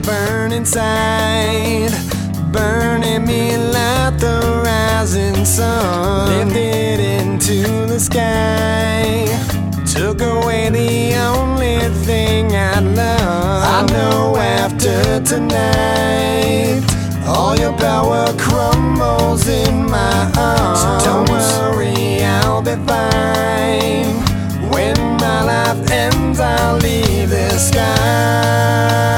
burn inside, burning me like the rising sun. Lifted into the sky, took away the only thing I love. I know after tonight, all your power crumbles in my arms. So don't worry, I'll be fine. When my life ends, I'll leave this sky.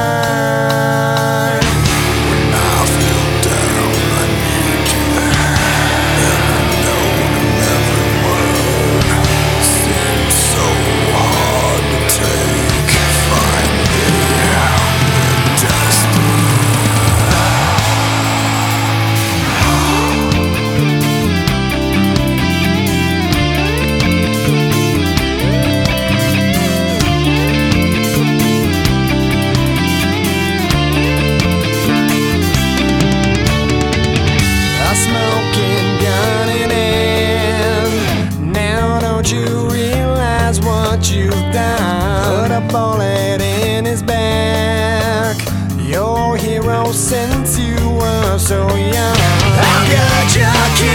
Smoking gun in hand. Now don't you realize what you've done? Put a bullet in his back, your hero since you were so young. How could you